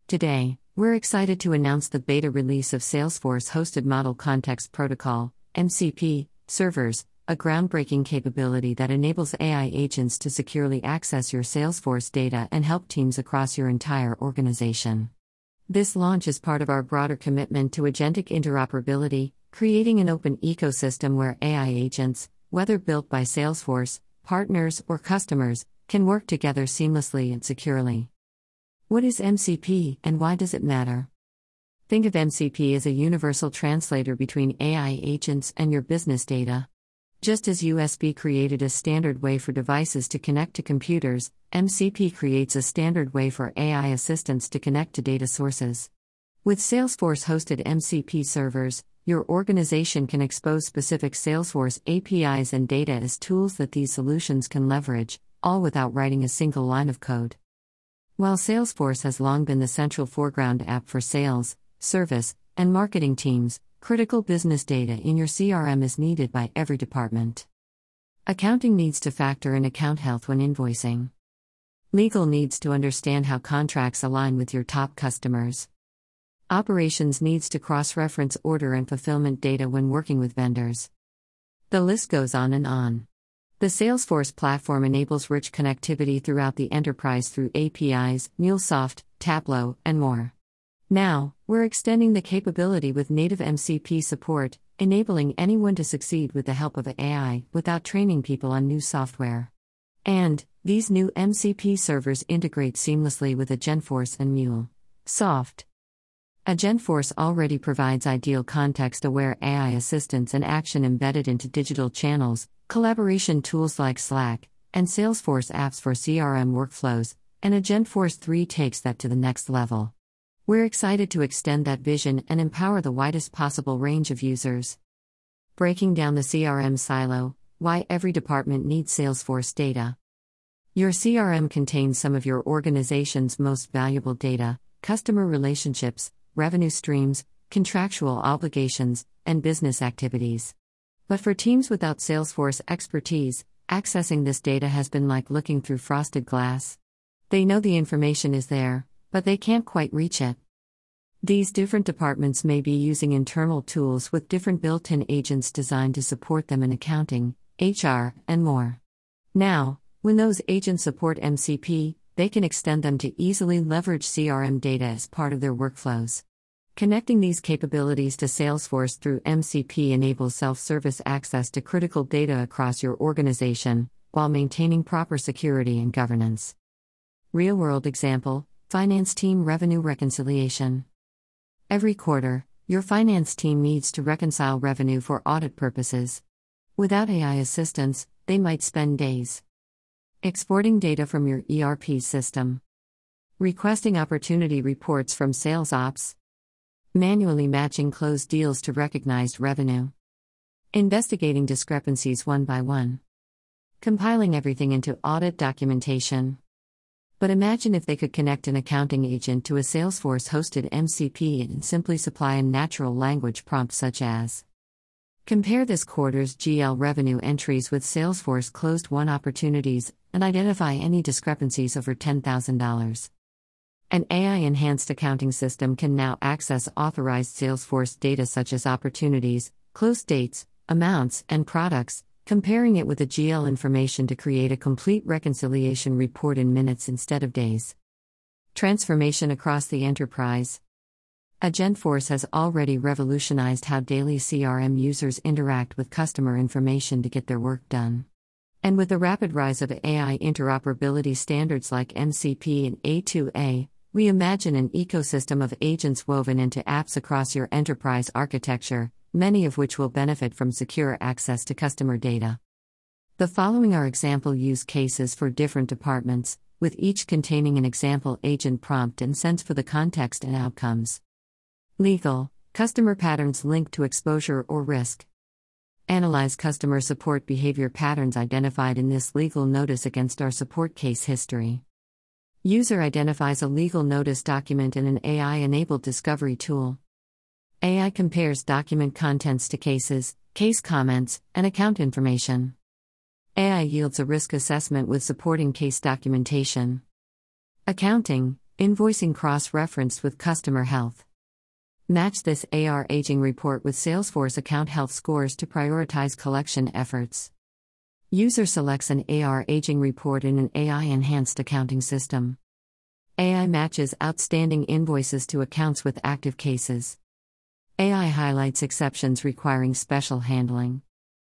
Today, we're excited to announce the beta release of Salesforce Hosted Model Context Protocol, MCP, servers, a groundbreaking capability that enables AI agents to securely access your Salesforce data and help teams across your entire organization. This launch is part of our broader commitment to agentic interoperability, creating an open ecosystem where AI agents, whether built by Salesforce, partners, or customers, can work together seamlessly and securely. What is MCP, and why does it matter? Think of MCP as a universal translator between AI agents and your business data. Just as USB created a standard way for devices to connect to computers, MCP creates a standard way for AI assistants to connect to data sources. With Salesforce-hosted MCP servers, your organization can expose specific Salesforce APIs and data as tools that these solutions can leverage, all without writing a single line of code. While Salesforce has long been the central foreground app for sales, service, and marketing teams, critical business data in your CRM is needed by every department. Accounting needs to factor in account health when invoicing. Legal needs to understand how contracts align with your top customers. Operations needs to cross-reference order and fulfillment data when working with vendors. The list goes on and on. The Salesforce platform enables rich connectivity throughout the enterprise through APIs, MuleSoft, Tableau, and more. Now, we're extending the capability with native MCP support, enabling anyone to succeed with the help of AI without training people on new software. And these new MCP servers integrate seamlessly with Agentforce and MuleSoft. Agentforce already provides ideal context-aware AI assistance and action embedded into digital channels, collaboration tools like Slack, and Salesforce apps for CRM workflows, and Agentforce 3 takes that to the next level. We're excited to extend that vision and empower the widest possible range of users. Breaking down the CRM silo, why every department needs Salesforce data. Your CRM contains some of your organization's most valuable data: customer relationships, revenue streams, contractual obligations, and business activities. But for teams without Salesforce expertise, accessing this data has been like looking through frosted glass. They know the information is there, but they can't quite reach it. These different departments may be using internal tools with different built-in agents designed to support them in accounting, HR, and more. Now, when those agents support MCP, they can extend them to easily leverage CRM data as part of their workflows. Connecting these capabilities to Salesforce through MCP enables self-service access to critical data across your organization, while maintaining proper security and governance. Real-world example: finance team revenue reconciliation. Every quarter, your finance team needs to reconcile revenue for audit purposes. Without AI assistance, they might spend days exporting data from your ERP system, requesting opportunity reports from sales ops, manually matching closed deals to recognized revenue, investigating discrepancies one by one, compiling everything into audit documentation. But imagine if they could connect an accounting agent to a Salesforce-hosted MCP and simply supply a natural language prompt such as, compare this quarter's GL revenue entries with Salesforce closed won opportunities and identify any discrepancies over $10,000. An AI-enhanced accounting system can now access authorized Salesforce data such as opportunities, closed dates, amounts, and products, comparing it with the GL information to create a complete reconciliation report in minutes instead of days. Transformation across the enterprise. Agentforce has already revolutionized how daily CRM users interact with customer information to get their work done. And with the rapid rise of AI interoperability standards like MCP and A2A, we imagine an ecosystem of agents woven into apps across your enterprise architecture, many of which will benefit from secure access to customer data. The following are example use cases for different departments, with each containing an example agent prompt and sense for the context and outcomes. Legal: customer patterns linked to exposure or risk. Analyze customer support behavior patterns identified in this legal notice against our support case history. User identifies a legal notice document in an AI-enabled discovery tool. AI compares document contents to cases, case comments, and account information. AI yields a risk assessment with supporting case documentation. Accounting: Invoicing cross-referenced with customer health. Match this AR aging report with Salesforce account health scores to prioritize collection efforts. User selects an AR aging report in an AI-enhanced accounting system. AI matches outstanding invoices to accounts with active cases. AI highlights exceptions requiring special handling.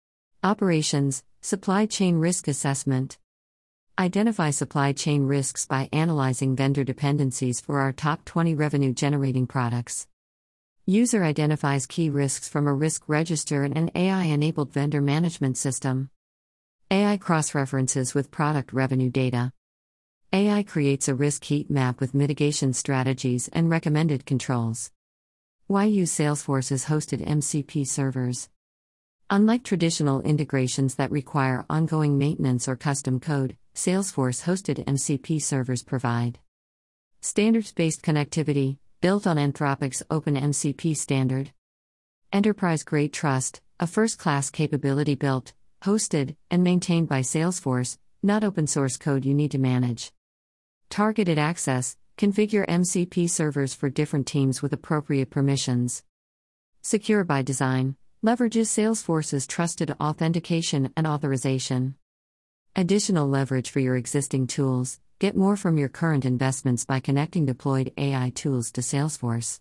Operations, supply chain risk assessment. Identify supply chain risks by analyzing vendor dependencies for our top 20 revenue-generating products. User identifies key risks from a risk register and an AI-enabled vendor management system. AI cross-references with product revenue data. AI creates a risk heat map with mitigation strategies and recommended controls. Why use Salesforce's hosted MCP servers? Unlike traditional integrations that require ongoing maintenance or custom code, Salesforce-hosted MCP servers provide standards-based connectivity, built on Anthropic's OpenMCP standard. Enterprise-grade trust, a first-class capability built, hosted, and maintained by Salesforce, not open-source code you need to manage. Targeted access, configure MCP servers for different teams with appropriate permissions. Secure by design, leverages Salesforce's trusted authentication and authorization. Additional leverage for your existing tools. Get more from your current investments by connecting deployed AI tools to Salesforce.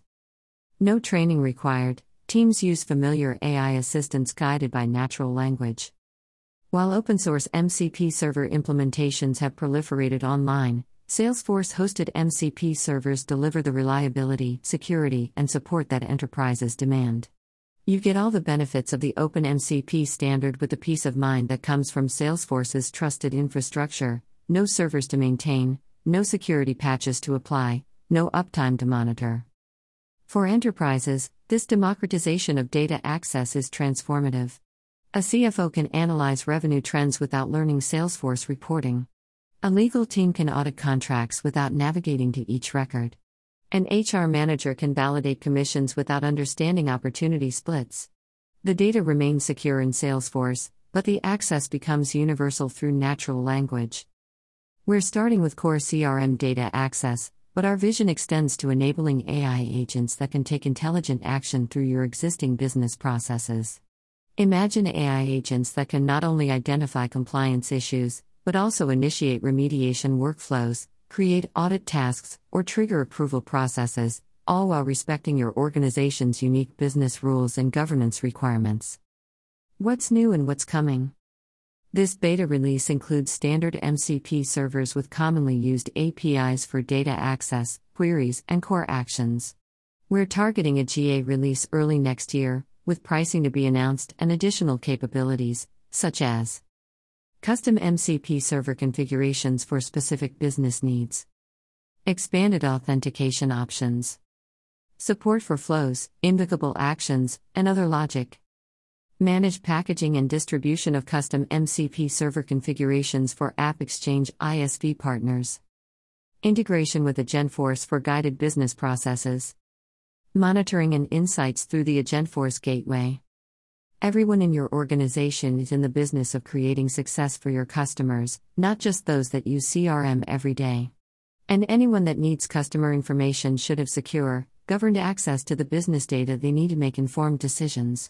No training required, teams use familiar AI assistants guided by natural language. While open-source MCP server implementations have proliferated online, Salesforce-hosted MCP servers deliver the reliability, security, and support that enterprises demand. You get all the benefits of the OpenMCP standard with the peace of mind that comes from Salesforce's trusted infrastructure. No servers to maintain, no security patches to apply, no uptime to monitor. For enterprises, this democratization of data access is transformative. A CFO can analyze revenue trends without learning Salesforce reporting. A legal team can audit contracts without navigating to each record. An HR manager can validate commissions without understanding opportunity splits. The data remains secure in Salesforce, but the access becomes universal through natural language. We're starting with core CRM data access, but our vision extends to enabling AI agents that can take intelligent action through your existing business processes. Imagine AI agents that can not only identify compliance issues, but also initiate remediation workflows, create audit tasks, or trigger approval processes, all while respecting your organization's unique business rules and governance requirements. What's new and what's coming? This beta release includes standard MCP servers with commonly used APIs for data access, queries, and core actions. We're targeting a GA release early next year, with pricing to be announced and additional capabilities, such as custom MCP server configurations for specific business needs, expanded authentication options, support for flows, invocable actions, and other logic. Manage packaging and distribution of custom MCP server configurations for AppExchange ISV partners. Integration with Agentforce for guided business processes. Monitoring and insights through the Agentforce Gateway. Everyone in your organization is in the business of creating success for your customers, not just those that use CRM every day. And anyone that needs customer information should have secure, governed access to the business data they need to make informed decisions.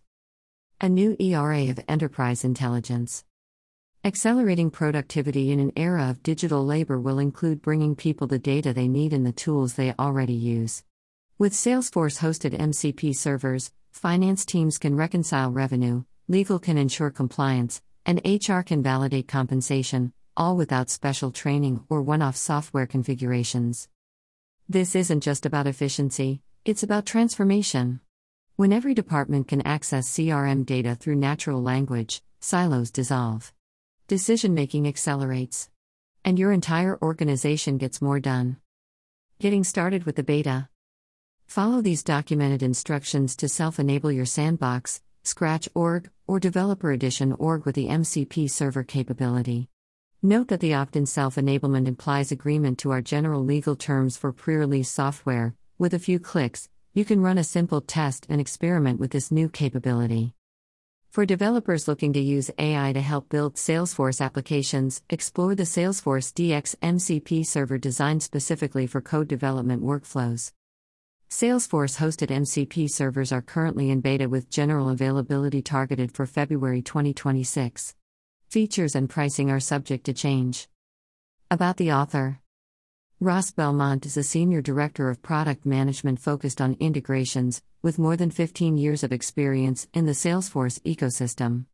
A new ERA of enterprise intelligence. Accelerating productivity in an era of digital labor will include bringing people the data they need and the tools they already use. With Salesforce-hosted MCP servers, finance teams can reconcile revenue, legal can ensure compliance, and HR can validate compensation, all without special training or one-off software configurations. This isn't just about efficiency, it's about transformation. When every department can access CRM data through natural language, silos dissolve. Decision-making accelerates. And your entire organization gets more done. Getting started with the beta. Follow these documented instructions to self-enable your sandbox, Scratch org, or Developer Edition org with the MCP server capability. Note that the opt-in self-enablement implies agreement to our general legal terms for pre-release software. With a few clicks, you can run a simple test and experiment with this new capability. For developers looking to use AI to help build Salesforce applications, explore the Salesforce DX MCP server designed specifically for code development workflows. Salesforce-hosted MCP servers are currently in beta with general availability targeted for February 2026. Features and pricing are subject to change. About the author. Ross Belmont is a senior director of product management focused on integrations, with more than 15 years of experience in the Salesforce ecosystem.